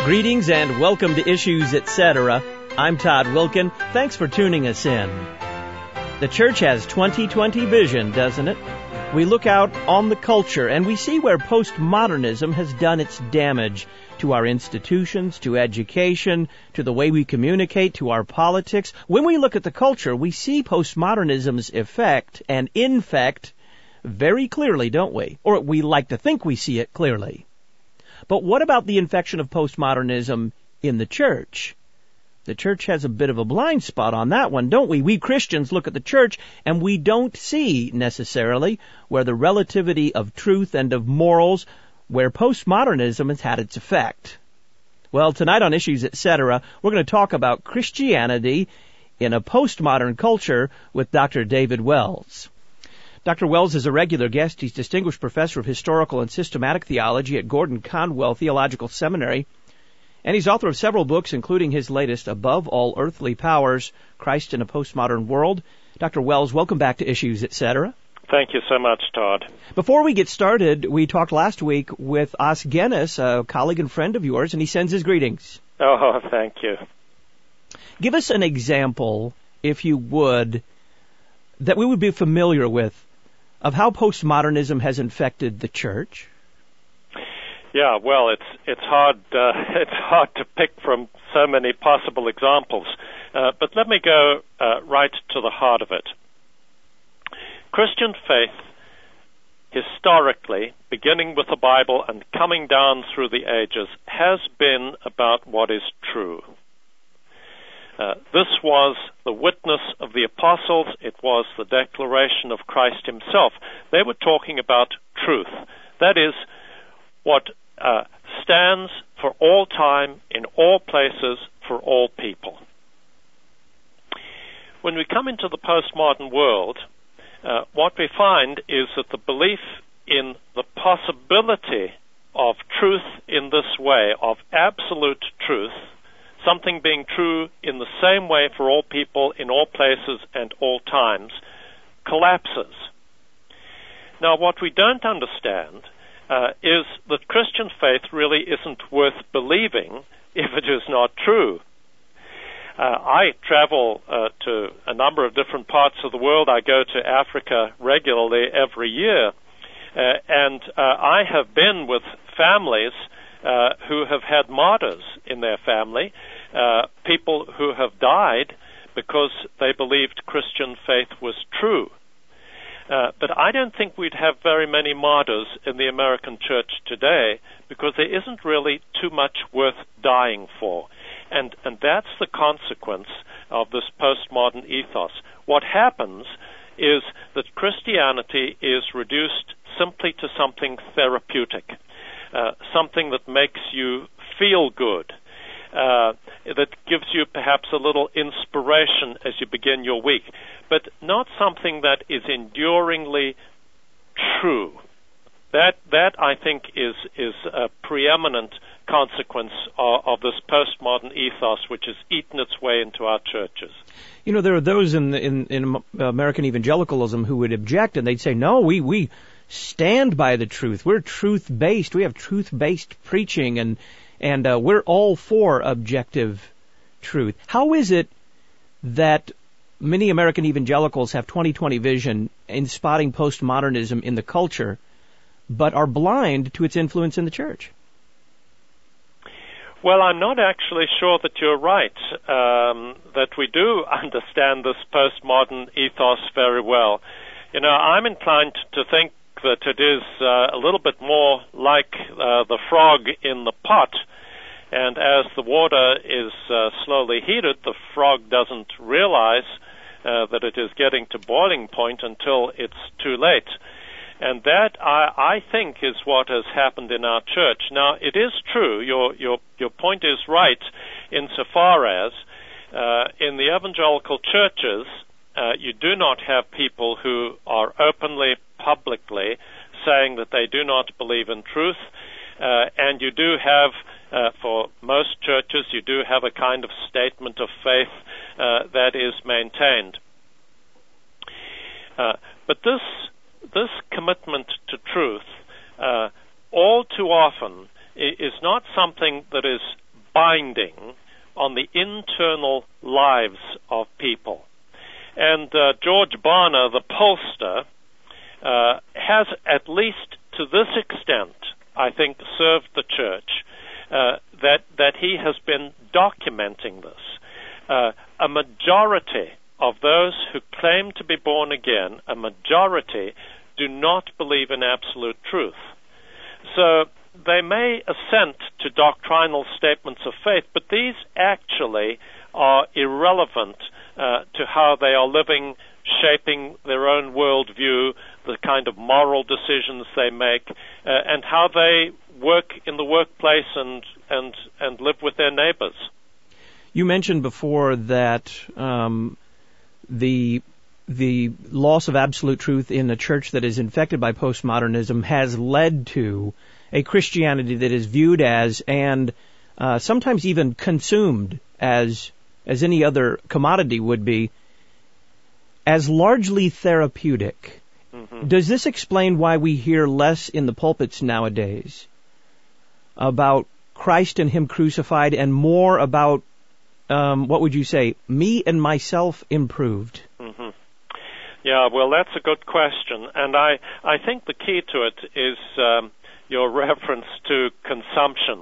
Greetings and welcome to Issues Etc. I'm Todd Wilkin. Thanks for tuning us in. The church has 2020 vision, doesn't it? We look out on the culture and we see where postmodernism has done its damage to our institutions, to education, to the way we communicate, to our politics. When we look at the culture, we see postmodernism's effect and infect very clearly, don't we? Or we like to think we see it clearly. But what about the infection of postmodernism in the church? The church has a bit of a blind spot on that one, don't we? We Christians look at the church and we don't see necessarily where the relativity of truth and of morals, where postmodernism has had its effect. Well, tonight on Issues Etc., we're going to talk about Christianity in a postmodern culture with Dr. David Wells. Dr. Wells is a regular guest. He's Distinguished Professor of Historical and Systematic Theology at Gordon Conwell Theological Seminary. And he's author of several books, including his latest, Above All Earthly Powers, Christ in a Postmodern World. Dr. Wells, welcome back to Issues, Etc. Thank you so much, Todd. Before we get started, we talked last week with Os Guinness, a colleague and friend of yours, and he sends his greetings. Oh, thank you. Give us an example, if you would, that we would be familiar with, of how postmodernism has infected the church. Yeah, well, it's hard to pick from so many possible examples, but let me go right to the heart of it. Christian faith, historically, beginning with the Bible and coming down through the ages, has been about what is true. This was the witness of the apostles. It was the declaration of Christ himself. They were talking about truth. That is, what stands for all time, in all places, for all people. When we come into the postmodern world, what we find is that the belief in the possibility of truth in this way, of absolute truth, something being true in the same way for all people, in all places and all times, collapses. Now, what we don't understand is that Christian faith really isn't worth believing if it is not true. I travel to a number of different parts of the world. I go to Africa regularly every year, and I have been with families who have had martyrs in their family, people who have died because they believed Christian faith was true. But I don't think we'd have very many martyrs in the American church today because there isn't really too much worth dying for. And that's the consequence of this postmodern ethos. What happens is that Christianity is reduced simply to something therapeutic, something that makes you feel good, that gives you perhaps a little inspiration as you begin your week, but not something that is enduringly true. That I think is a preeminent consequence of this postmodern ethos, which has eaten its way into our churches. You know, there are those in American evangelicalism who would object, and they'd say, no, we stand by the truth. We're truth-based. We have truth-based preaching, and we're all for objective truth. How is it that many American evangelicals have 2020 vision in spotting postmodernism in the culture, but are blind to its influence in the church? Well, I'm not actually sure that you're right, that we do understand this postmodern ethos very well. You know, I'm inclined to think that it is a little bit more like the frog in the pot, and as the water is slowly heated, the frog doesn't realize that it is getting to boiling point until it's too late. And that, I think, is what has happened in our church. Now, it is true, your point is right, insofar as in the evangelical churches, you do not have people who are openly, publicly saying that they do not believe in truth, and you do have, for most churches, you do have a kind of statement of faith that is maintained. But this commitment to truth all too often is not something that is binding on the internal lives of people. And George Barna, the pollster, has, at least to this extent, I think, served the church, that he has been documenting this. A majority of those who claim to be born again, a majority do not believe in absolute truth. So they may assent to doctrinal statements of faith, but these actually are irrelevant to how they are living, shaping their own worldview, the kind of moral decisions they make, and how they work in the workplace and live with their neighbors. You mentioned before that the loss of absolute truth in a church that is infected by postmodernism has led to a Christianity that is viewed as, and sometimes even consumed as any other commodity would be, as largely therapeutic. Mm-hmm. Does this explain why we hear less in the pulpits nowadays about Christ and Him crucified, and more about, what would you say, me and myself improved? Mm-hmm. Yeah, well, that's a good question. And I think the key to it is your reference to consumption.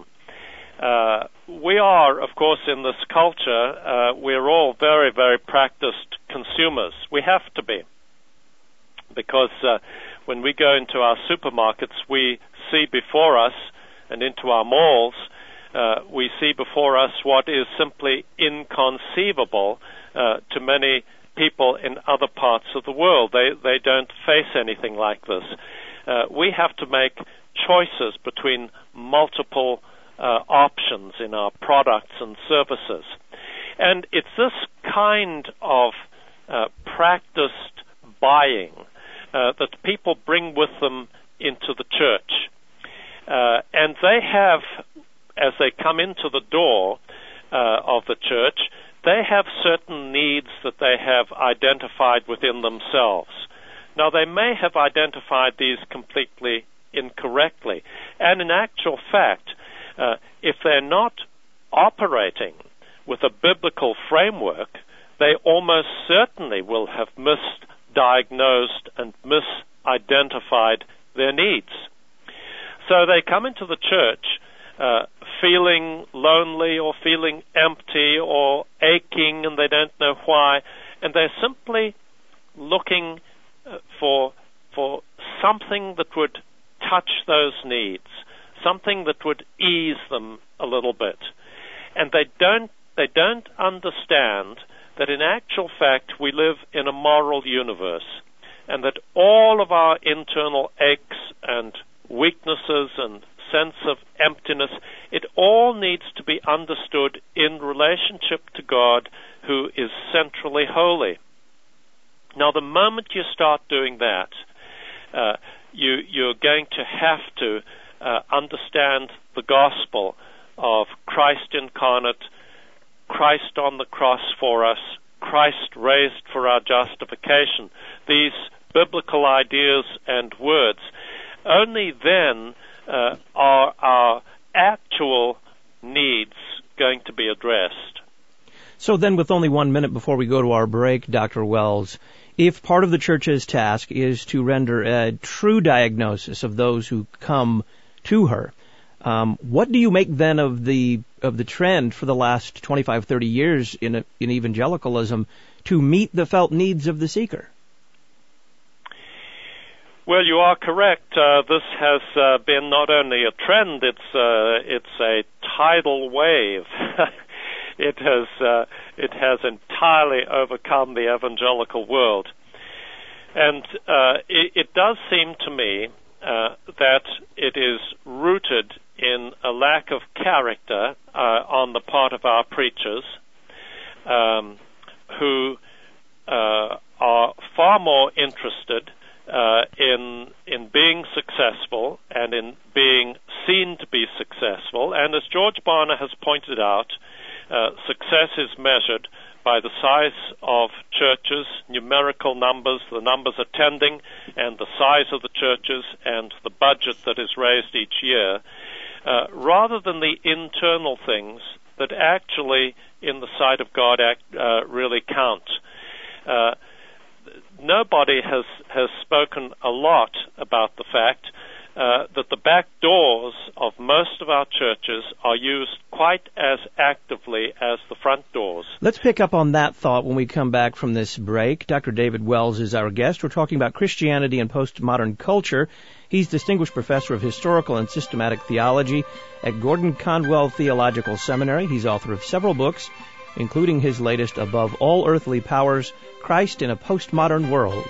We are, of course, in this culture, we're all very, very practiced consumers. We have to be. Because when we go into our supermarkets, we see before us, and into our malls, we see before us what is simply inconceivable to many people in other parts of the world. They don't face anything like this. We have to make choices between multiple options in our products and services. And it's this kind of practiced buying that people bring with them into the church. And they have, as they come into the door of the church, they have certain needs that they have identified within themselves. Now, they may have identified these completely incorrectly. And in actual fact, if they're not operating with a biblical framework, they almost certainly will have misdiagnosed and misidentified their needs. So they come into the church feeling lonely or feeling empty or aching, and they don't know why, and they're simply looking for something that would touch those needs, something that would ease them a little bit. And they don't understand that in actual fact we live in a moral universe, and that all of our internal aches and weaknesses and sense of emptiness, it all needs to be understood in relationship to God, who is centrally holy. Now, the moment you start doing that, you're going to have to understand the gospel of Christ incarnate, Christ on the cross for us, Christ raised for our justification. These biblical ideas and words. Only then are our actual needs going to be addressed. So then, with only 1 minute before we go to our break, Dr. Wells, if part of the church's task is to render a true diagnosis of those who come to her, what do you make then of the trend for the last 25, 30 years in evangelicalism to meet the felt needs of the seeker? Well, you are correct. This has been not only a trend; it's a tidal wave. It has entirely overcome the evangelical world, and it does seem to me that it is rooted in a lack of character on the part of our preachers, who are far more interested in being successful and in being seen to be successful. And as George Barna has pointed out, success is measured by the size of churches, numerical numbers, the numbers attending, and the size of the churches, and the budget that is raised each year, rather than the internal things that actually, in the sight of God, really count. Nobody has spoken a lot about the fact that the back doors of most of our churches are used quite as actively as the front doors. Let's pick up on that thought when we come back from this break. Dr. David Wells is our guest. We're talking about Christianity and postmodern culture. He's Distinguished Professor of Historical and Systematic Theology at Gordon Conwell Theological Seminary. He's author of several books, including his latest, Above All Earthly Powers, Christ in a Postmodern World.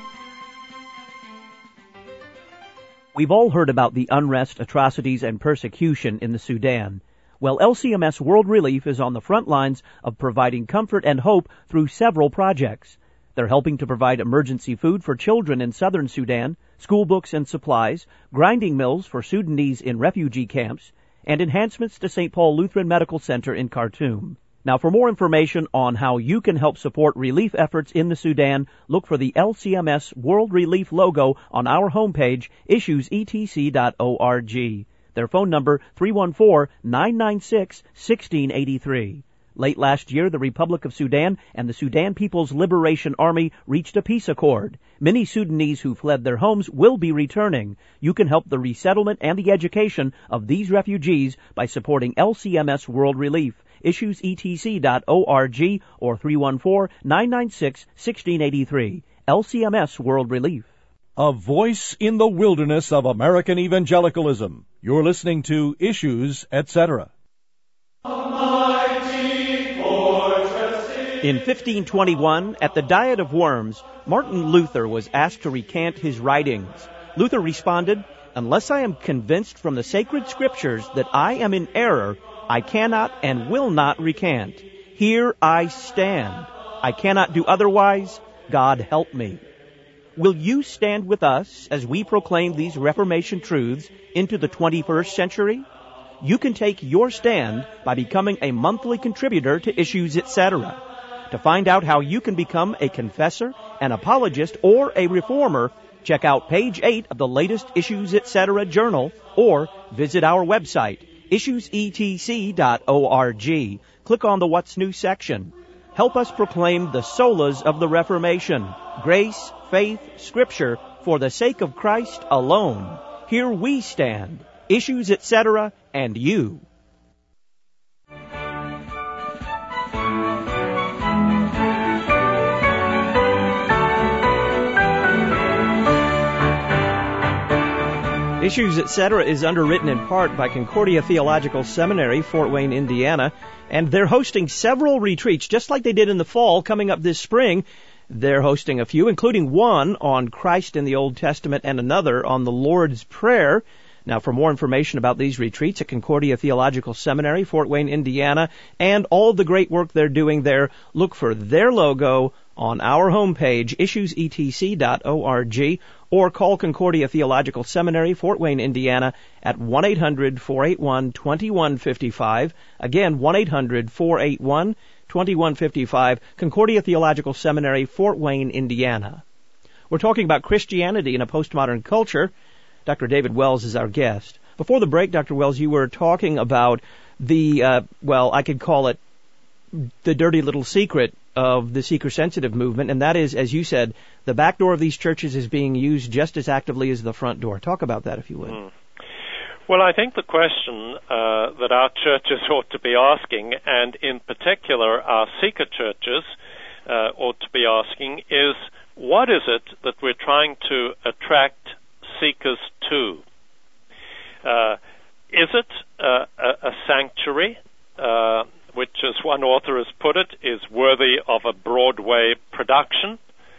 We've all heard about the unrest, atrocities, and persecution in the Sudan. Well, LCMS World Relief is on the front lines of providing comfort and hope through several projects. They're helping to provide emergency food for children in southern Sudan, school books and supplies, grinding mills for Sudanese in refugee camps, and enhancements to St. Paul Lutheran Medical Center in Khartoum. Now, for more information on how you can help support relief efforts in the Sudan, look for the LCMS World Relief logo on our homepage, issuesetc.org. Their phone number, 314-996-1683. Late last year, the Republic of Sudan and the Sudan People's Liberation Army reached a peace accord. Many Sudanese who fled their homes will be returning. You can help the resettlement and the education of these refugees by supporting LCMS World Relief. issuesetc.org or 314-996-1683. LCMS World Relief. A voice in the wilderness of American evangelicalism. You're listening to Issues, Etc. In 1521, at the Diet of Worms, Martin Luther was asked to recant his writings. Luther responded, "Unless I am convinced from the sacred scriptures that I am in error, I cannot and will not recant. Here I stand. I cannot do otherwise. God help me." Will you stand with us as we proclaim these Reformation truths into the 21st century? You can take your stand by becoming a monthly contributor to Issues, Etc. To find out how you can become a confessor, an apologist, or a reformer, check out page 8 of the latest Issues, Etc. journal, or visit our website, issuesetc.org. Click on the What's New section. Help us proclaim the solas of the Reformation, grace, faith, Scripture, for the sake of Christ alone. Here we stand, Issues, Etc., and you. Issues, Etc. is underwritten in part by Concordia Theological Seminary, Fort Wayne, Indiana, and they're hosting several retreats, just like they did in the fall, coming up this spring. They're hosting a few, including one on Christ in the Old Testament and another on the Lord's Prayer. Now, for more information about these retreats at Concordia Theological Seminary, Fort Wayne, Indiana, and all the great work they're doing there, look for their logo on our homepage, issuesetc.org, or call Concordia Theological Seminary, Fort Wayne, Indiana, at 1-800-481-2155. Again, 1-800-481-2155, Concordia Theological Seminary, Fort Wayne, Indiana. We're talking about Christianity in a postmodern culture. Dr. David Wells is our guest. Before the break, Dr. Wells, you were talking about the, I could call it the dirty little secret of the seeker-sensitive movement, and that is, as you said, the back door of these churches is being used just as actively as the front door. Talk about that, if you would. Well, I think the question that our churches ought to be asking, and in particular our seeker churches ought to be asking, is what is it that we're trying to attract seekers to? Is it a sanctuary, which, as one author has put it, is worthy of a Broadway production,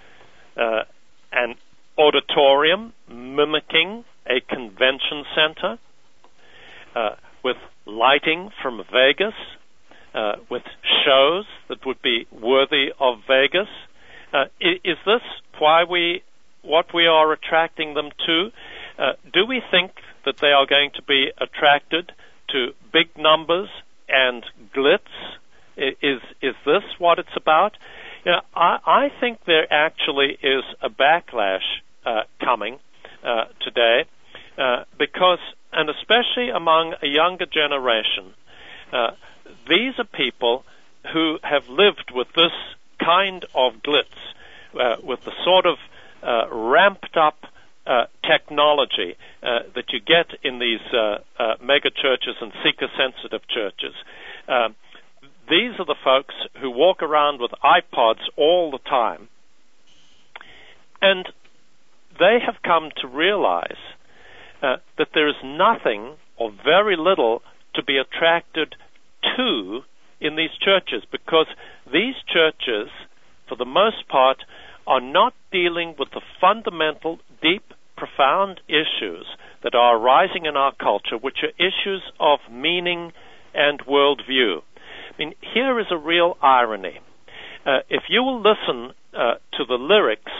an auditorium mimicking a convention center, with lighting from Vegas, with shows that would be worthy of Vegas? Is this what we are attracting them to? Do we think that they are going to be attracted to big numbers and glitz? Is this what it's about? I think there actually is a backlash coming today because, and especially among a younger generation, These are people who have lived with this kind of glitz, with the sort of ramped up technology that you get in these mega churches and seeker-sensitive churches. These are the folks who walk around with iPods all the time, and they have come to realize that there is nothing or very little to be attracted to in these churches, because these churches, for the most part, are not dealing with the fundamental, deep, profound issues that are arising in our culture, which are issues of meaning and worldview. I mean, here is a real irony. If you will listen to the lyrics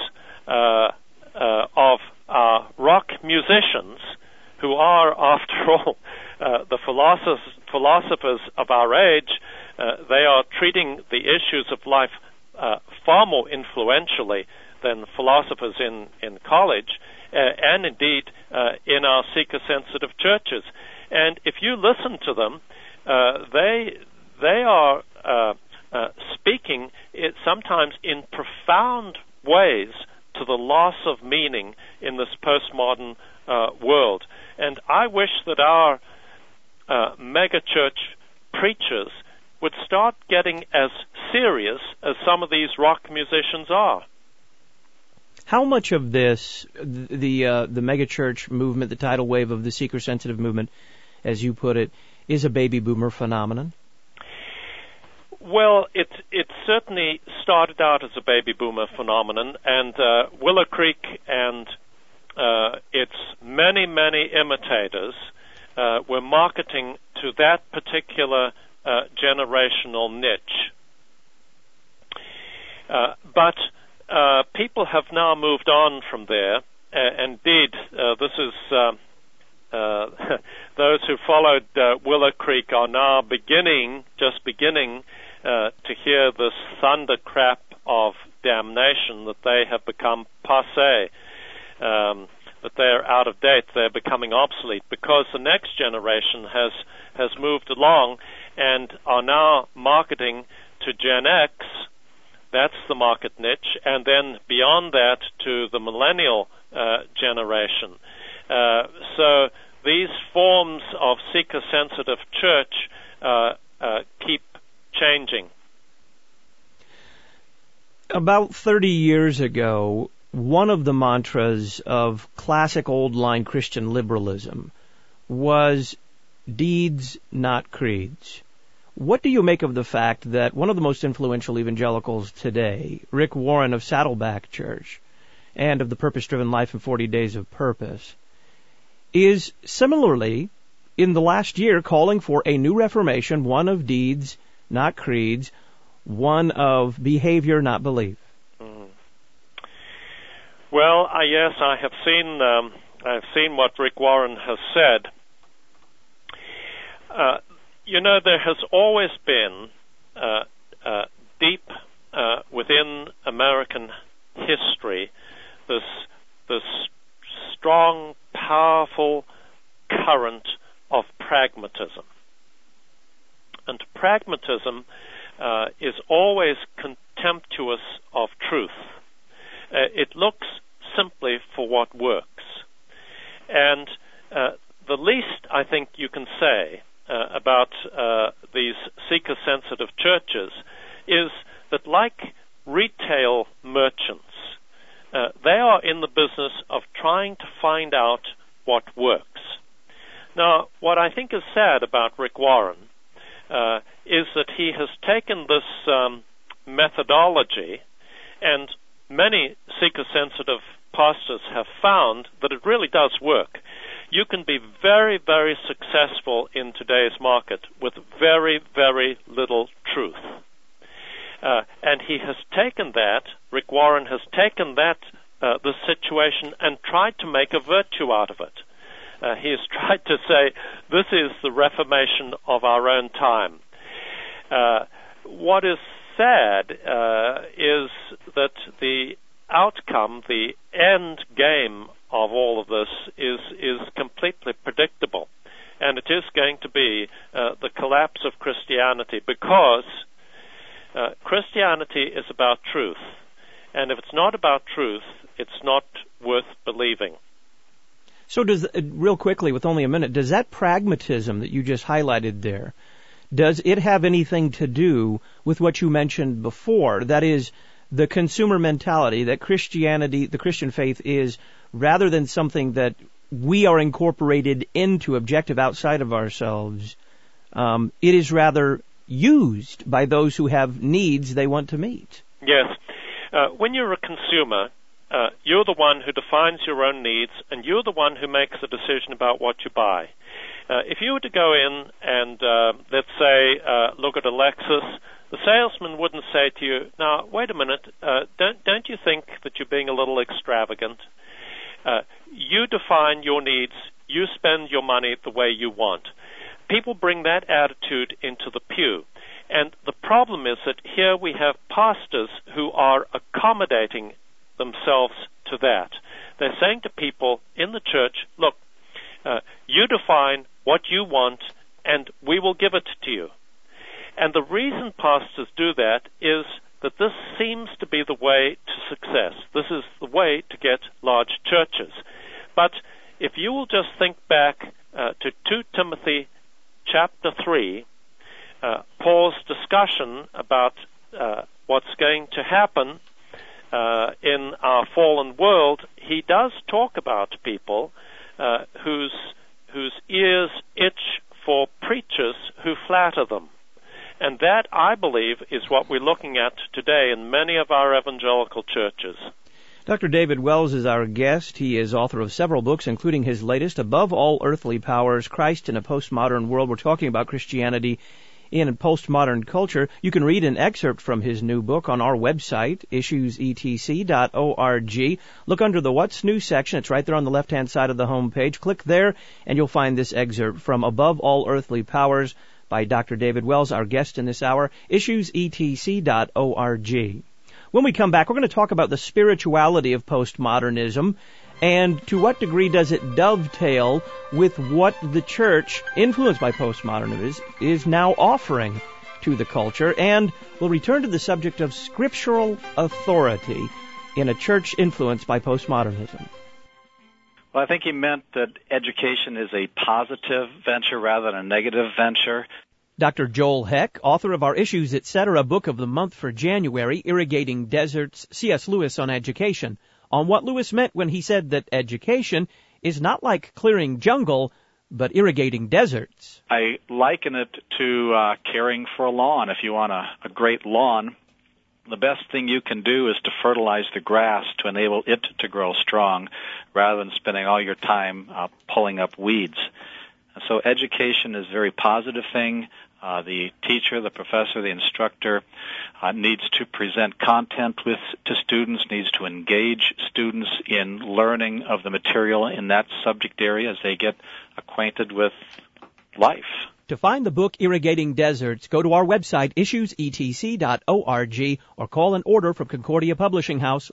of rock musicians, who are, after all, the philosophers of our age, they are treating the issues of life far more influentially than philosophers in college, and indeed in our seeker-sensitive churches. And if you listen to them, they are speaking sometimes in profound ways to the loss of meaning in this postmodern world. And I wish that our megachurch preachers would start getting as serious as some of these rock musicians are. How much of this, the megachurch movement, the tidal wave of the seeker-sensitive movement, as you put it, is a baby boomer phenomenon? Well, it certainly started out as a baby boomer phenomenon, and Willow Creek and its many, many imitators were marketing to that particular generational niche. But people have now moved on from there. Indeed, this is those who followed Willow Creek are now just beginning to hear this thundercrap of damnation that they have become passé, that they're out of date, they're becoming obsolete, because the next generation has moved along and are now marketing to Gen X. That's the market niche, and then beyond that to the millennial generation. So these forms of seeker-sensitive church keep changing. About 30 years ago, one of the mantras of classic old-line Christian liberalism was deeds, not creeds. What do you make of the fact that one of the most influential evangelicals today, Rick Warren of Saddleback Church, and of the Purpose-Driven Life in 40 Days of Purpose, is similarly, in the last year, calling for a new reformation, one of deeds, not creeds, one of behavior, not belief? Well, yes, I have seen what Rick Warren has said. There has always been deep within American history this strong, powerful current of pragmatism. And pragmatism is always contemptuous of truth. It looks simply for what works. And the least I think you can say about these seeker-sensitive churches is that, like retail merchants, they are in the business of trying to find out what works. Now, what I think is sad about Rick Warren is that he has taken this methodology, and many seeker-sensitive pastors have found that it really does work. You can be very, very successful in today's market with very, very little truth. And he has taken that, Rick Warren has taken that, the situation, and tried to make a virtue out of it. He has tried to say, this is the Reformation of our own time. What is sad is that the outcome, the end game of all of this is completely predictable. and it is going to be the collapse of Christianity, because Christianity is about truth. And if it's not about truth, it's not worth believing. So does, real quickly, with only a minute, does that pragmatism that you just highlighted there, does it have anything to do with what you mentioned before? That is, the consumer mentality that Christianity, the Christian faith, is, rather than something that we are incorporated into, objective outside of ourselves, it is rather used by those who have needs they want to meet. Yes. When you're a consumer, you're the one who defines your own needs, and you're the one who makes the decision about what you buy. If you were to go in and, let's say, look at a Lexus, the salesman wouldn't say to you, now, wait a minute, don't you think that you're being a little extravagant? You define your needs, you spend your money the way you want. People bring that attitude into the pew. And the problem is that here we have pastors who are accommodating themselves to that. They're saying to people in the church, look, you define what you want, and we will give it to you. And the reason pastors do that is that this seems to be the way to success. This is the way to get large churches. But if you will just think back to 2 Timothy chapter 3, Paul's discussion about what's going to happen in our fallen world, he does talk about people whose ears itch for preachers who flatter them. And that, I believe, is what we're looking at today in many of our evangelical churches. Dr. David Wells is our guest. He is author of several books, including his latest, Above All Earthly Powers, Christ in a Postmodern World. We're talking about Christianity in a postmodern culture. You can read an excerpt from his new book on our website, issuesetc.org. Look under the What's New section. It's right there on the left-hand side of the home page. Click there, and you'll find this excerpt from Above All Earthly Powers by Dr. David Wells, our guest in this hour, issuesetc.org. When we come back, we're going to talk about the spirituality of postmodernism and to what degree does it dovetail with what the church, influenced by postmodernism, is now offering to the culture. And we'll return to the subject of scriptural authority in a church influenced by postmodernism. Well, I think he meant that education is a positive venture rather than a negative venture. Dr. Joel Heck, author of our Issues, Etc. book of the month for January, Irrigating Deserts, C.S. Lewis on Education, on what Lewis meant when he said that education is not like clearing jungle, but irrigating deserts. I liken it to caring for a lawn. If you want a great lawn, the best thing you can do is to fertilize the grass to enable it to grow strong rather than spending all your time pulling up weeds. So education is a very positive thing. The teacher, the professor, the instructor needs to present content to students, needs to engage students in learning of the material in that subject area as they get acquainted with life. To find the book Irrigating Deserts, go to our website, issuesetc.org, or call an order from Concordia Publishing House,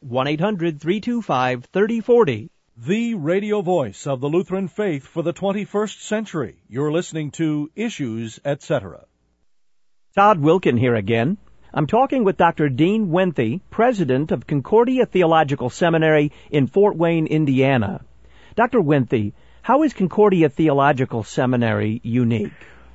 1-800-325-3040. The radio voice of the Lutheran faith for the 21st century. You're listening to Issues, Etc. Todd Wilkin here again. I'm talking with Dr. Dean Winthy, president of Concordia Theological Seminary in Fort Wayne, Indiana. Dr. Winthy, how is Concordia Theological Seminary unique?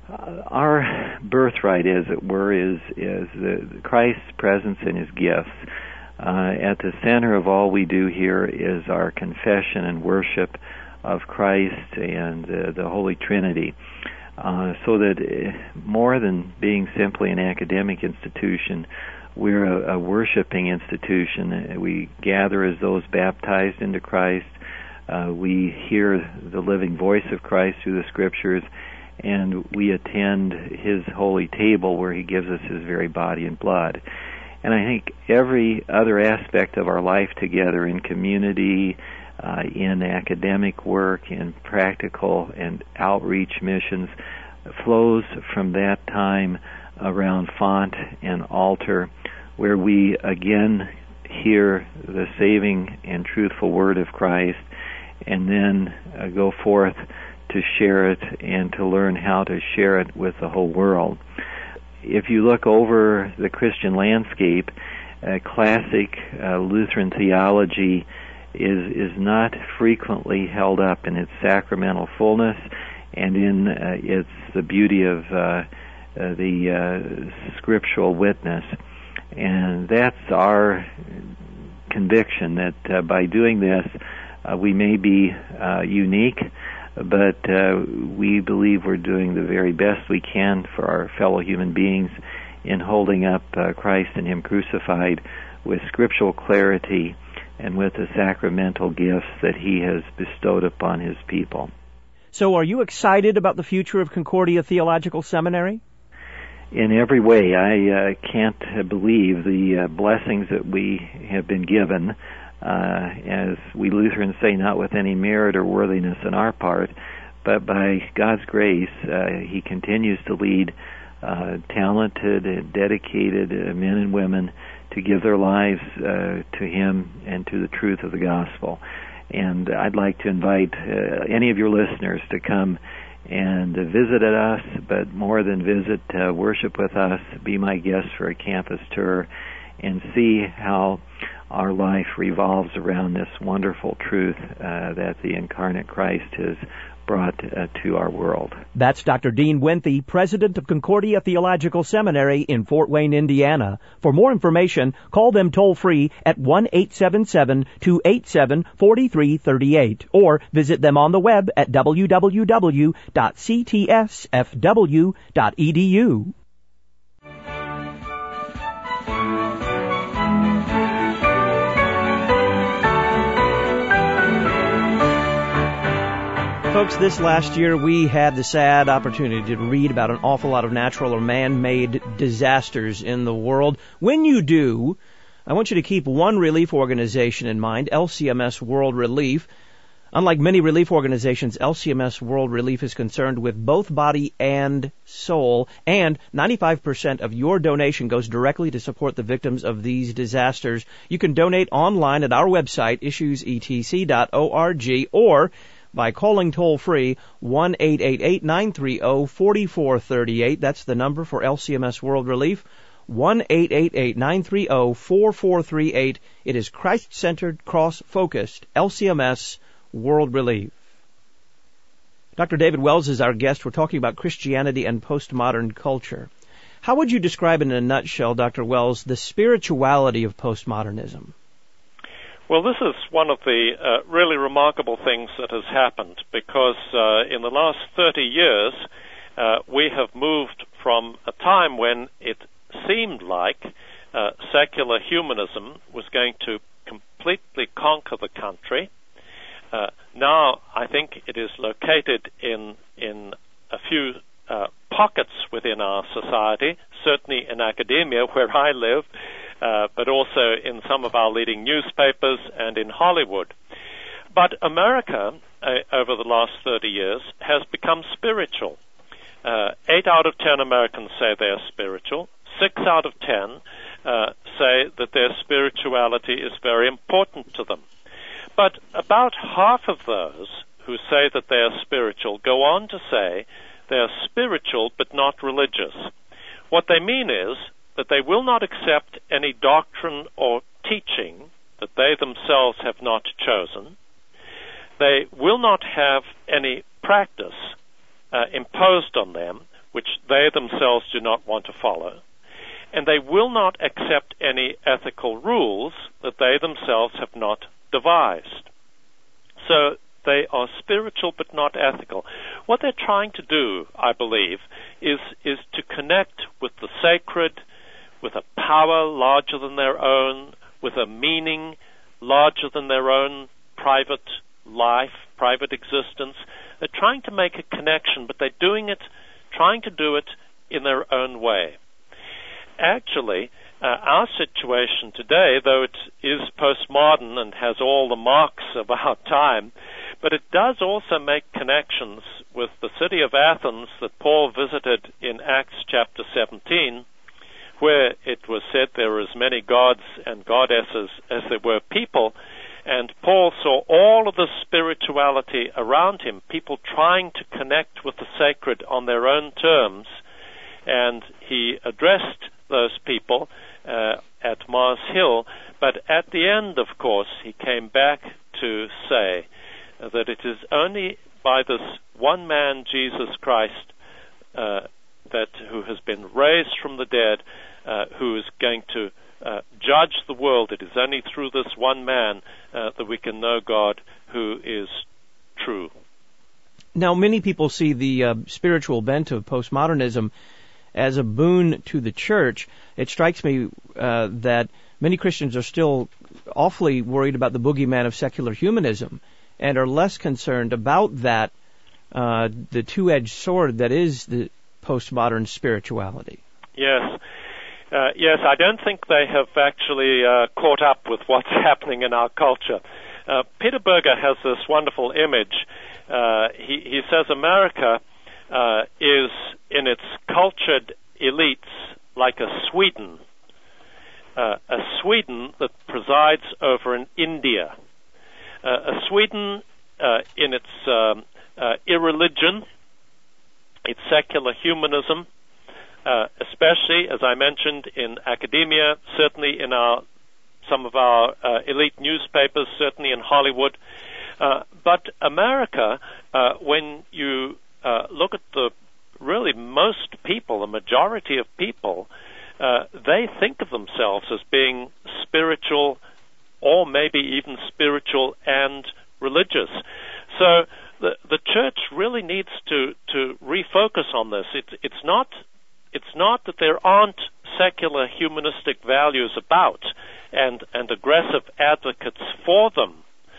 Our birthright, as it were, is Christ's presence and His gifts. At the center of all we do here is our confession and worship of Christ and the Holy Trinity, so that more than being simply an academic institution, we're a worshiping institution. We gather as those baptized into Christ. We hear the living voice of Christ through the Scriptures, and we attend His holy table where He gives us His very body and blood. And I think every other aspect of our life together, in community, in academic work, in practical and outreach missions, flows from that time around font and altar, where we again hear the saving and truthful word of Christ, and then go forth to share it and to learn how to share it with the whole world. If you look over the Christian landscape, classic Lutheran theology is not frequently held up in its sacramental fullness and in the beauty of the scriptural witness. And that's our conviction, that by doing this, we may be unique, but we believe we're doing the very best we can for our fellow human beings in holding up Christ and Him crucified with scriptural clarity and with the sacramental gifts that He has bestowed upon His people. So are you excited about the future of Concordia Theological Seminary? In every way. I can't believe the blessings that we have been given, as we Lutherans say, not with any merit or worthiness on our part, but by God's grace, He continues to lead talented and dedicated men and women to give their lives to Him and to the truth of the gospel. And I'd like to invite any of your listeners to come and visit us, but more than visit, worship with us, be my guest for a campus tour, and see how our life revolves around this wonderful truth that the incarnate Christ has brought to our world. That's Dr. Dean Winthy, president of Concordia Theological Seminary in Fort Wayne, Indiana. For more information, call them toll-free at 1-877-287-4338 or visit them on the web at www.ctsfw.edu. Folks, this last year we had the sad opportunity to read about an awful lot of natural or man-made disasters in the world. When you do, I want you to keep one relief organization in mind, LCMS World Relief. Unlike many relief organizations, LCMS World Relief is concerned with both body and soul, and 95% of your donation goes directly to support the victims of these disasters. You can donate online at our website, issuesetc.org, or by calling toll-free 1-888-930-4438. That's the number for LCMS World Relief, 1-888-930-4438. It is Christ-centered, cross-focused LCMS World Relief. Dr. David Wells is our guest. We're talking about Christianity and postmodern culture. How would you describe in a nutshell, Dr. Wells, the spirituality of postmodernism? Well, this is one of the really remarkable things that has happened, because in the last 30 years we have moved from a time when it seemed like secular humanism was going to completely conquer the country. Now I think it is located in a few pockets within our society, certainly in academia where I live, but also in some of our leading newspapers and in Hollywood. But America, over the last 30 years, has become spiritual. 8 out of 10 Americans say they are spiritual. 6 out of 10 say that their spirituality is very important to them. But about half of those who say that they are spiritual go on to say they are spiritual but not religious. What they mean is that they will not accept any doctrine or teaching that they themselves have not chosen. They will not have any practice imposed on them which they themselves do not want to follow. And they will not accept any ethical rules that they themselves have not devised. So they are spiritual but not ethical. What they're trying to do, I believe, is to connect with the sacred, with a power larger than their own, with a meaning larger than their own private life, private existence. They're trying to make a connection, but they're trying to do it in their own way. Actually, our situation today, though it is postmodern and has all the marks of our time, but it does also make connections with the city of Athens that Paul visited in Acts chapter 17, where it was said there were as many gods and goddesses as there were people, And Paul saw all of the spirituality around him, people trying to connect with the sacred on their own terms, and he addressed those people at Mars Hill. But at the end, of course, he came back to say that it is only by this one man, Jesus Christ, who has been raised from the dead, who is going to judge the world. It is only through this one man that we can know God who is true. Now, many people see the spiritual bent of postmodernism as a boon to the church. It strikes me that many Christians are still awfully worried about the boogeyman of secular humanism and are less concerned about that, the two-edged sword that is the postmodern spirituality. Yes. Yes, I don't think they have actually caught up with what's happening in our culture. Peter Berger has this wonderful image. He says America is, in its cultured elites, like a Sweden that presides over an India. A Sweden in its irreligion, its secular humanism, especially, as I mentioned, in academia, certainly in some of our elite newspapers, certainly in Hollywood. But America, when you look at the really most people, the majority of people, they think of themselves as being spiritual, or maybe even spiritual and religious. So the church really needs to refocus on this. It's not that there aren't secular humanistic values about and aggressive advocates for them,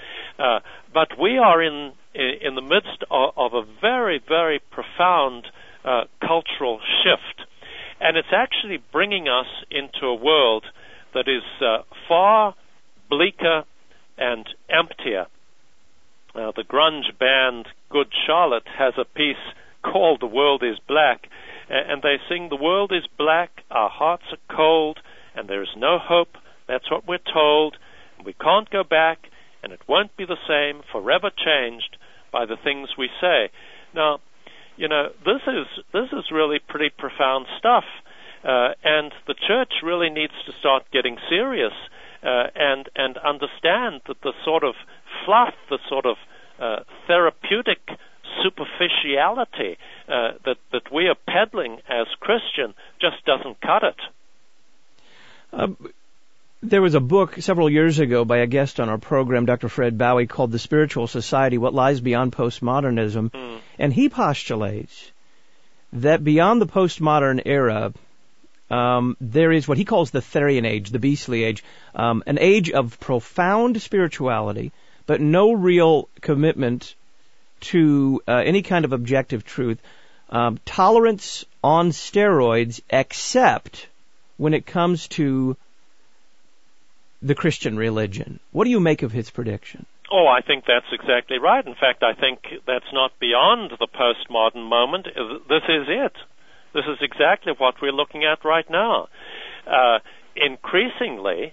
but we are in the midst of a very, very profound cultural shift, and it's actually bringing us into a world that is far bleaker and emptier. The grunge band Good Charlotte has a piece called "The World is Black," and they sing, "The world is black, our hearts are cold, and there is no hope. That's what we're told. We can't go back, and it won't be the same, forever changed by the things we say." Now, this is really pretty profound stuff, and the church really needs to start getting serious and understand that the sort of fluff, the sort of therapeutic superficiality that we are peddling as Christian just doesn't cut it. There was a book several years ago by a guest on our program, Dr. Fred Bowie, called The Spiritual Society, What Lies Beyond Postmodernism, and he postulates that beyond the postmodern era, there is what he calls the Therian age, the beastly age, an age of profound spirituality, but no real commitment to any kind of objective truth, tolerance on steroids, except when it comes to the Christian religion. What do you make of his prediction? Oh, I think that's exactly right. In fact, I think that's not beyond the postmodern moment. This is it. This is exactly what we're looking at right now. Increasingly,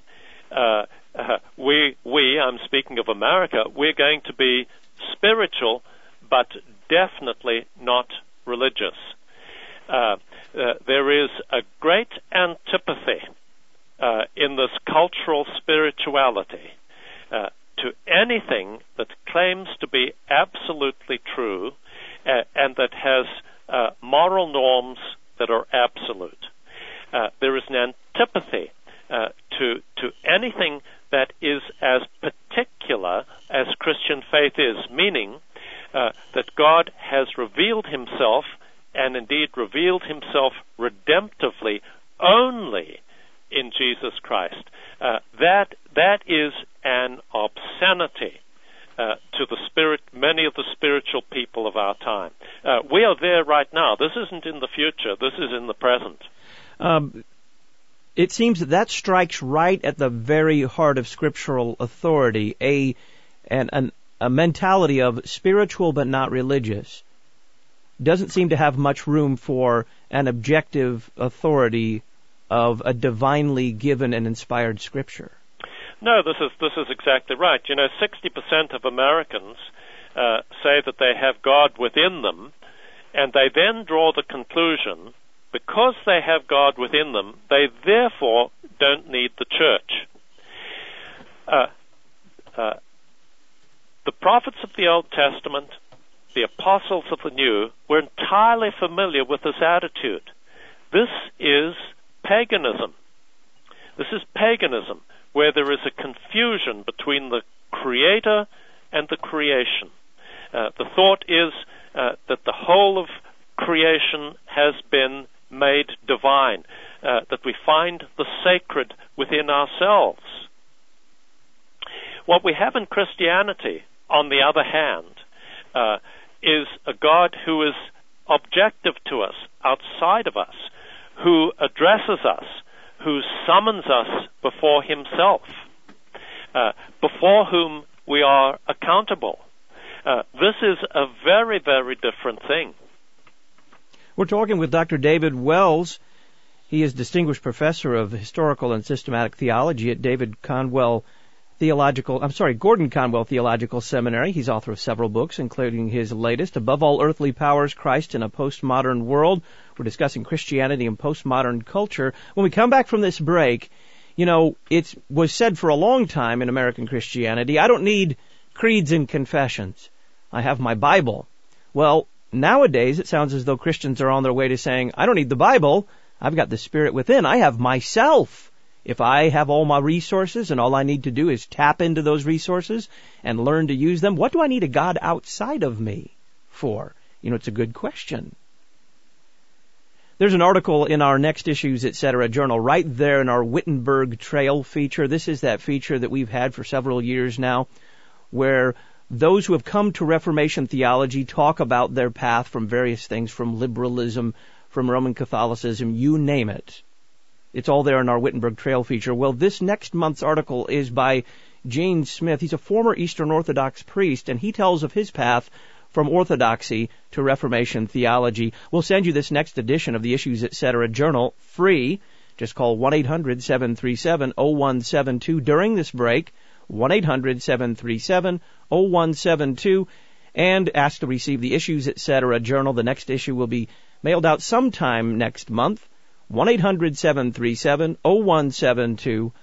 I'm speaking of America, we're going to be spiritual, but definitely not religious. There is a great antipathy in this cultural spirituality to anything that claims to be absolutely true and that has moral norms that are absolute. There is an antipathy to anything that is as particular as Christian faith is, meaning that God has revealed himself, and indeed revealed himself redemptively only in Jesus Christ. That is an obscenity to many of the spiritual people of our time. We are there right now. This isn't in the future. This is in the present. It seems that strikes right at the very heart of scriptural authority, a mentality of spiritual but not religious. Doesn't seem to have much room for an objective authority of a divinely given and inspired scripture. No, this is exactly right. 60% of Americans say that they have God within them, and they then draw the conclusion, because they have God within them, they therefore don't need the church. The prophets of the Old Testament, the apostles of the New, were entirely familiar with this attitude. This is paganism. This is paganism, where there is a confusion between the Creator and the creation. The thought is that the whole of creation has been made divine, that we find the sacred within ourselves. What we have in Christianity, on the other hand, is a God who is objective to us, outside of us, who addresses us, who summons us before himself, before whom we are accountable. This is a very, very different thing. We're talking with Dr. David Wells. He is Distinguished Professor of Historical and Systematic Theology at Gordon Conwell Theological Seminary. He's author of several books, including his latest, Above All Earthly Powers, Christ in a Postmodern World. We're discussing Christianity and postmodern culture. When we come back from this break, it was said for a long time in American Christianity, I don't need creeds and confessions. I have my Bible. Well, nowadays it sounds as though Christians are on their way to saying, I don't need the Bible. I've got the Spirit within. I have myself. If I have all my resources and all I need to do is tap into those resources and learn to use them, what do I need a God outside of me for? It's a good question. There's an article in our Next Issues, Etc. journal right there in our Wittenberg Trail feature. This is that feature that we've had for several years now, where those who have come to Reformation theology talk about their path from various things, from liberalism, from Roman Catholicism, you name it. It's all there in our Wittenberg Trail feature. Well, this next month's article is by Gene Smith. He's a former Eastern Orthodox priest, and he tells of his path from Orthodoxy to Reformation theology. We'll send you this next edition of the Issues Etc. journal free. Just call 1-800-737-0172 during this break, 1-800-737-0172, and ask to receive the Issues Etc. journal. The next issue will be mailed out sometime next month. 1-800-737-0172,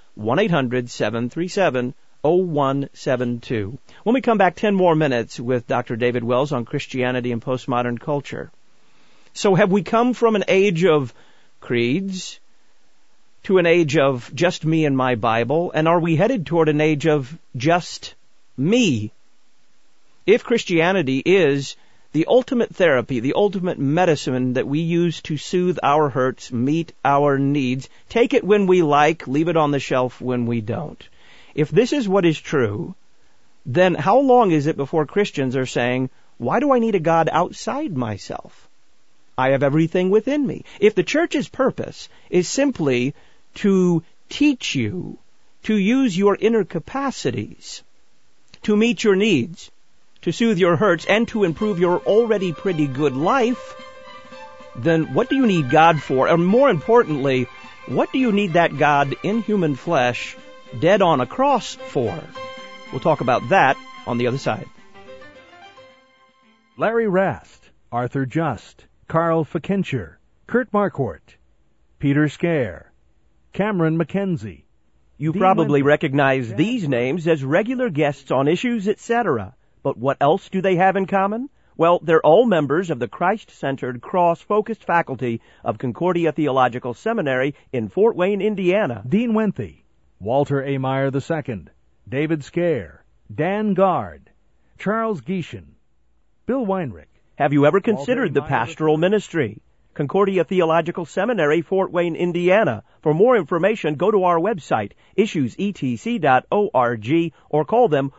1-800-737-0172. When we come back, 10 more minutes with Dr. David Wells on Christianity and postmodern culture. So have we come from an age of creeds to an age of just me and my Bible, and are we headed toward an age of just me? If Christianity is the ultimate therapy, the ultimate medicine that we use to soothe our hurts, meet our needs, take it when we like, leave it on the shelf when we don't. If this is what is true, then how long is it before Christians are saying, why do I need a God outside myself? I have everything within me. If the church's purpose is simply to teach you to use your inner capacities, to meet your needs, to soothe your hurts, and to improve your already pretty good life, then what do you need God for? And more importantly, what do you need that God in human flesh, dead on a cross for? We'll talk about that on the other side. Larry Rast, Arthur Just, Carl Fickencher, Kurt Marquardt, Peter Scare, Cameron McKenzie. You probably recognize these names as regular guests on Issues Etc. But what else do they have in common? Well, they're all members of the Christ-centered, cross-focused faculty of Concordia Theological Seminary in Fort Wayne, Indiana. Dean Wenthy, Walter A. Meyer II, David Scare, Dan Guard, Charles Gieshin, Bill Weinrich. Have you ever considered the pastoral ministry? Concordia Theological Seminary, Fort Wayne, Indiana. For more information, go to our website, issuesetc.org, or call them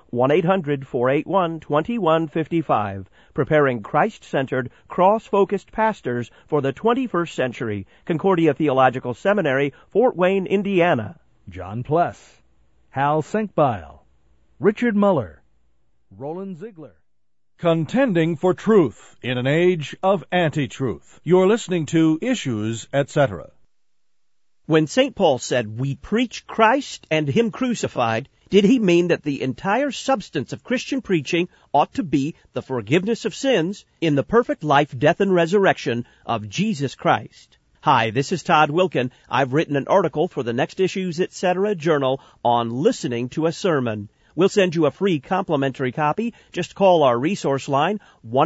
1-800-481-2155. Preparing Christ-centered, cross-focused pastors for the 21st century. Concordia Theological Seminary, Fort Wayne, Indiana. John Pless, Hal Senkbeil, Richard Muller, Roland Ziegler. Contending for truth in an age of anti-truth. You're listening to Issues, Etc. When St. Paul said, "We preach Christ and Him crucified," did he mean that the entire substance of Christian preaching ought to be the forgiveness of sins in the perfect life, death, and resurrection of Jesus Christ? Hi, this is Todd Wilkin. I've written an article for the Next Issues Etc. journal on listening to a sermon. We'll send you a free complimentary copy. Just call our resource line,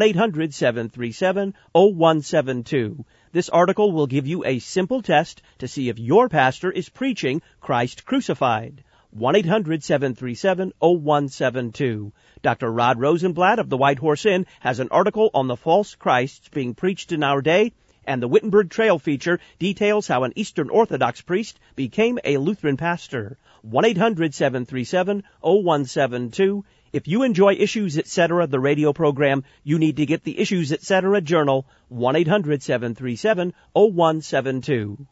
1-800-737-0172. This article will give you a simple test to see if your pastor is preaching Christ crucified. 1-800-737-0172. Dr. Rod Rosenblatt of the White Horse Inn has an article on the false Christs being preached in our day, and the Wittenberg Trail feature details how an Eastern Orthodox priest became a Lutheran pastor. 1-800-737-0172. If you enjoy Issues Etc., the radio program, you need to get the Issues Etc. journal, 1-800-737-0172.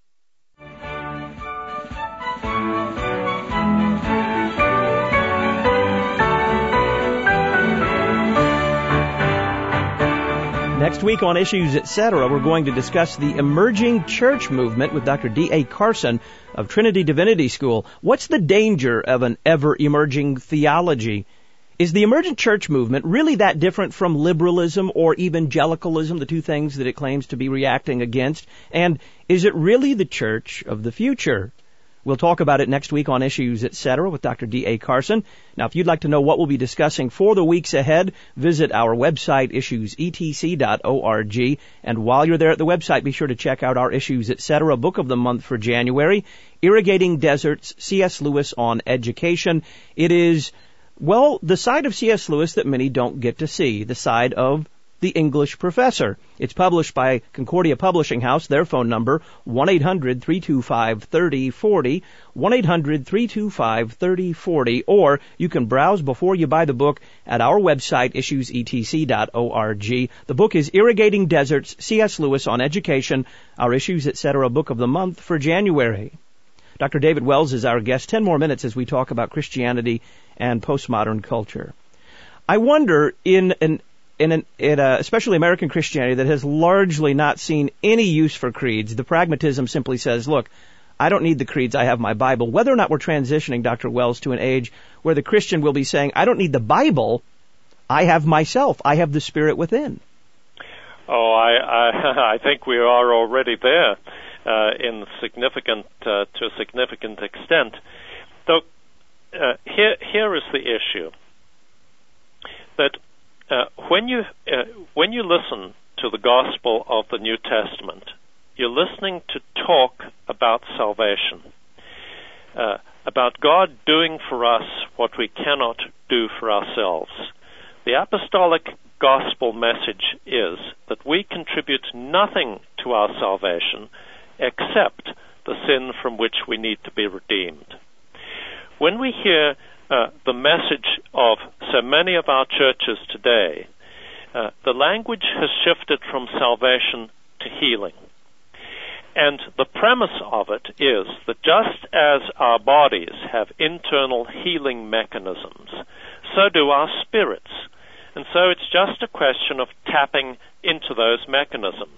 Next week on Issues Etc., we're going to discuss the emerging church movement with Dr. D.A. Carson of Trinity Divinity School. What's the danger of an ever-emerging theology? Is the emergent church movement really that different from liberalism or evangelicalism, the two things that it claims to be reacting against? And is it really the church of the future? We'll talk about it next week on Issues Etc. with Dr. D.A. Carson. Now, if you'd like to know what we'll be discussing for the weeks ahead, visit our website, issuesetc.org. And while you're there at the website, be sure to check out our Issues Etc. book of the month for January, Irrigating Deserts, C.S. Lewis on Education. It is, well, the side of C.S. Lewis that many don't get to see, the side of the English professor. It's published by Concordia Publishing House. Their phone number, 1-800-325-3040, 1-800-325-3040, or you can browse before you buy the book at our website, issuesetc.org. The book is Irrigating Deserts, C.S. Lewis on Education, our Issues Etc. book of the month for January. Dr. David Wells is our guest. 10 more minutes as we talk about Christianity and postmodern culture. I wonder, especially American Christianity that has largely not seen any use for creeds, the pragmatism simply says, look, I don't need the creeds, I have my Bible. Whether or not we're transitioning, Dr. Wells, to an age where the Christian will be saying, I don't need the Bible, I have myself, I have the Spirit within. Oh, I think we are already there to a significant extent. So here is the issue, that when you listen to the gospel of the New Testament, you're listening to talk about salvation, about God doing for us what we cannot do for ourselves. The apostolic gospel message is that we contribute nothing to our salvation except the sin from which we need to be redeemed. When we hear the message of so many of our churches today, the language has shifted from salvation to healing. And the premise of it is that just as our bodies have internal healing mechanisms, so do our spirits. And so it's just a question of tapping into those mechanisms.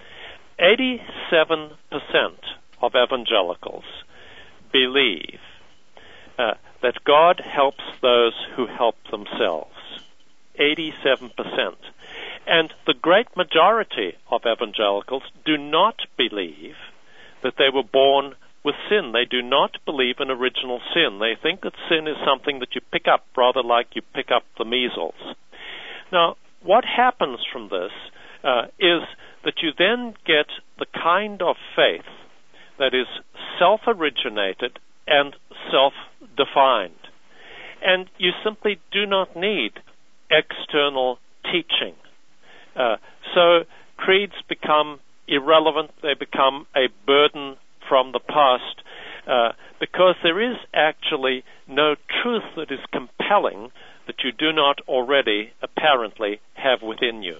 87% of evangelicals believe that God helps those who help themselves. 87%. And the great majority of evangelicals do not believe that they were born with sin. They do not believe in original sin. They think that sin is something that you pick up, rather like you pick up the measles. Now, what happens from this is that you then get the kind of faith that is self-originated and self-defined. And you simply do not need external teaching. So creeds become irrelevant. They become a burden from the past because there is actually no truth that is compelling that you do not already apparently have within you.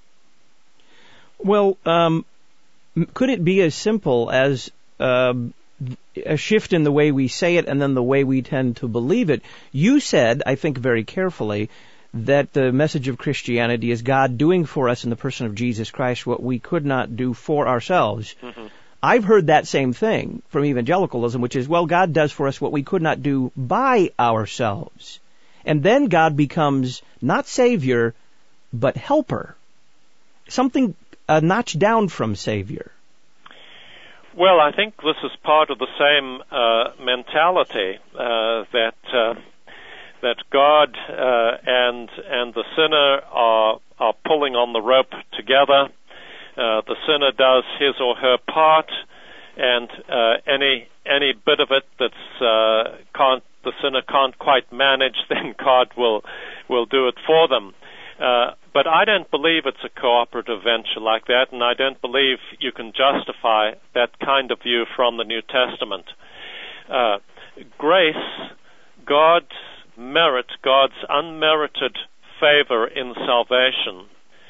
Well, could it be as simple as a shift in the way we say it and then the way we tend to believe it? You said, I think very carefully, that the message of Christianity is God doing for us in the person of Jesus Christ what we could not do for ourselves. Mm-hmm. I've heard that same thing from evangelicalism, which is, well, God does for us what we could not do by ourselves. And then God becomes not Savior, but helper. Something a notch down from Savior. Well, I think this is part of the same mentality that God and the sinner are pulling on the rope together. The sinner does his or her part, and any bit of it the sinner can't quite manage, then God will do it for them. But I don't believe it's a cooperative venture like that, and I don't believe you can justify that kind of view from the New Testament. Grace, God's merit, God's unmerited favor in salvation,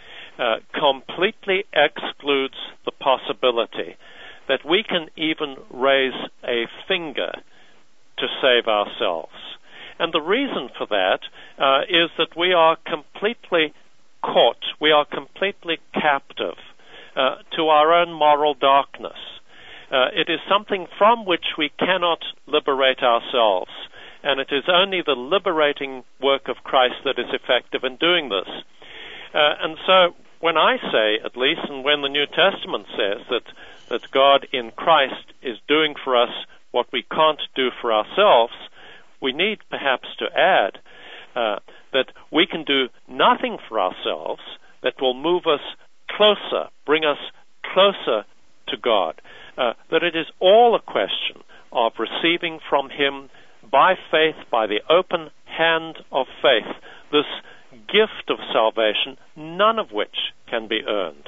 completely excludes the possibility that we can even raise a finger to save ourselves. And the reason for that is that we are completely caught, we are completely captive to our own moral darkness. It is something from which we cannot liberate ourselves, and it is only the liberating work of Christ that is effective in doing this. And so when I say, at least, and when the New Testament says that God in Christ is doing for us what we can't do for ourselves, we need perhaps to add that we can do nothing for ourselves that will move us closer, bring us closer to God. That it is all a question of receiving from Him by faith, by the open hand of faith, this gift of salvation, none of which can be earned.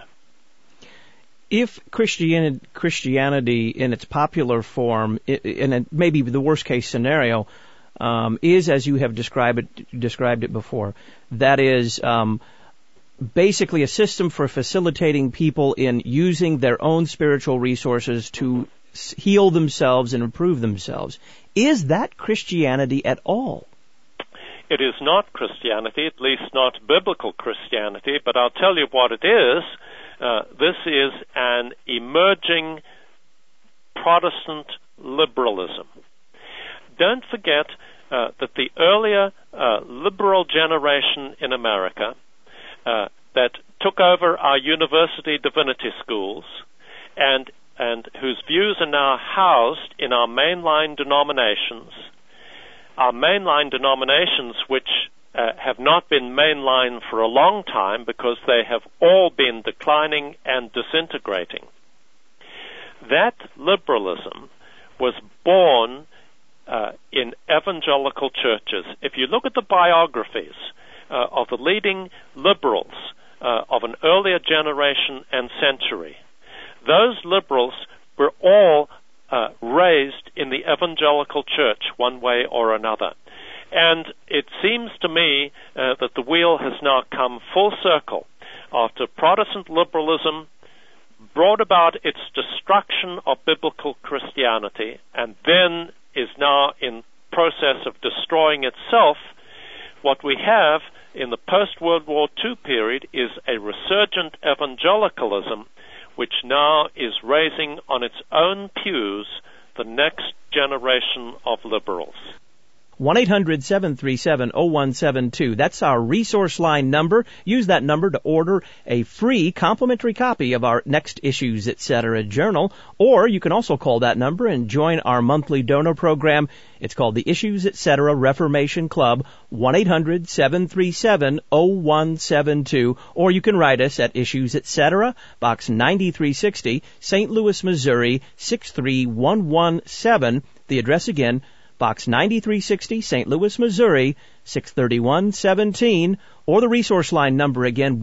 If Christianity in its popular form, in maybe the worst case scenario, is as you have described it before, that is basically a system for facilitating people in using their own spiritual resources to heal themselves and improve themselves. Is that Christianity at all? It is not Christianity, at least not biblical Christianity, but I'll tell you what it is. This is an emerging Protestant liberalism. Don't forget that the earlier liberal generation in America that took over our university divinity schools and whose views are now housed in our mainline denominations, which have not been mainline for a long time because they have all been declining and disintegrating. That liberalism was born in evangelical churches. If you look at the biographies of the leading liberals of an earlier generation and century, those liberals were all raised in the evangelical church one way or another. And it seems to me that the wheel has now come full circle after Protestant liberalism brought about its destruction of biblical Christianity and then is now in process of destroying itself. What we have in the post-World War II period is a resurgent evangelicalism which now is raising on its own pews the next generation of liberals. 1-800-737-0172. That's our resource line number. Use that number to order a free complimentary copy of our Next Issues, Etc. journal. Or you can also call that number and join our monthly donor program. It's called the Issues, Etc. Reformation Club, 1-800-737-0172. Or you can write us at Issues, Etc., Box 9360, St. Louis, Missouri, 63117. The address again, Box 9360, St. Louis, Missouri, 63117, or the resource line number again,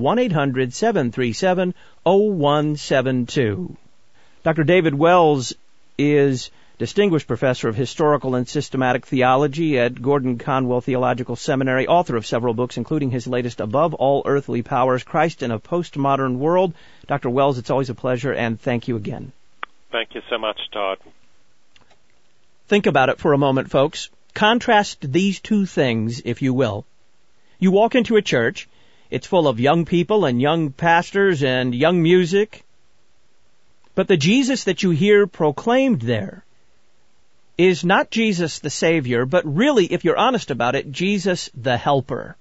1-800-737-0172. Dr. David Wells is Distinguished Professor of Historical and Systematic Theology at Gordon Conwell Theological Seminary, author of several books, including his latest, Above All Earthly Powers, Christ in a Postmodern World. Dr. Wells, it's always a pleasure, and thank you again. Thank you so much, Todd. Think about it for a moment, folks. Contrast these two things, if you will. You walk into a church. It's full of young people and young pastors and young music. But the Jesus that you hear proclaimed there is not Jesus the Savior, but really, if you're honest about it, Jesus the Helper.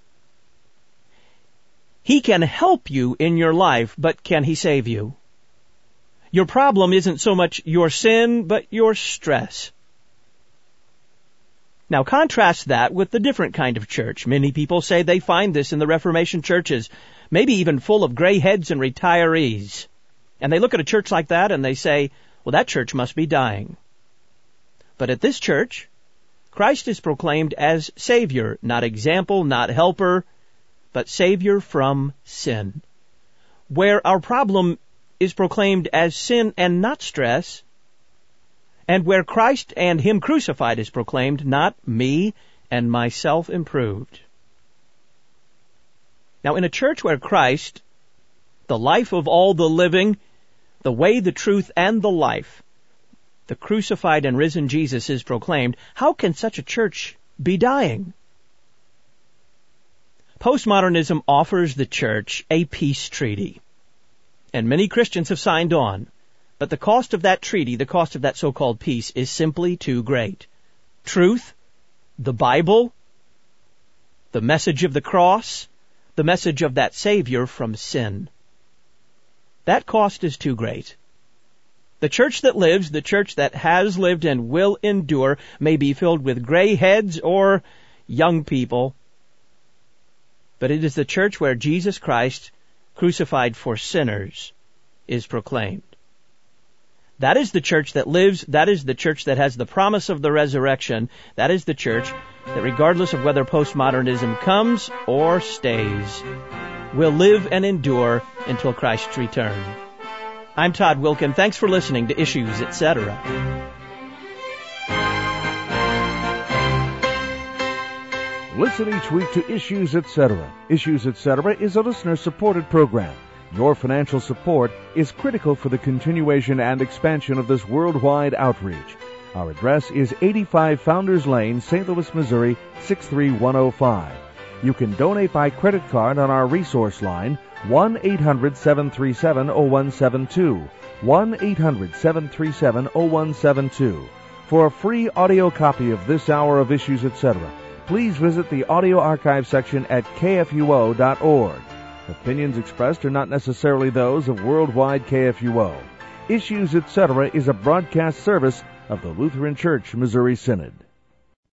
He can help you in your life, but can He save you? Your problem isn't so much your sin, but your stress. Now contrast that with the different kind of church. Many people say they find this in the Reformation churches, maybe even full of gray heads and retirees. And they look at a church like that and they say, well, that church must be dying. But at this church, Christ is proclaimed as Savior, not example, not helper, but Savior from sin. Where our problem is proclaimed as sin and not stress, and where Christ and Him crucified is proclaimed, not me and myself improved. Now, in a church where Christ, the life of all the living, the way, the truth, and the life, the crucified and risen Jesus is proclaimed, how can such a church be dying? Postmodernism offers the church a peace treaty, and many Christians have signed on. But the cost of that treaty, the cost of that so-called peace, is simply too great. Truth, the Bible, the message of the cross, the message of that Savior from sin. That cost is too great. The church that lives, the church that has lived and will endure, may be filled with gray heads or young people, but it is the church where Jesus Christ, crucified for sinners, is proclaimed. That is the church that lives. That is the church that has the promise of the resurrection. That is the church that, regardless of whether postmodernism comes or stays, will live and endure until Christ's return. I'm Todd Wilkin. Thanks for listening to Issues, Etc. Listen each week to Issues, Etc. Issues, Etc. is a listener-supported program. Your financial support is critical for the continuation and expansion of this worldwide outreach. Our address is 85 Founders Lane, St. Louis, Missouri, 63105. You can donate by credit card on our resource line, 1-800-737-0172, 1-800-737-0172. For a free audio copy of this hour of Issues, Etc., please visit the audio archive section at kfuo.org. Opinions expressed are not necessarily those of Worldwide KFUO. Issues, Etc. is a broadcast service of the Lutheran Church Missouri Synod.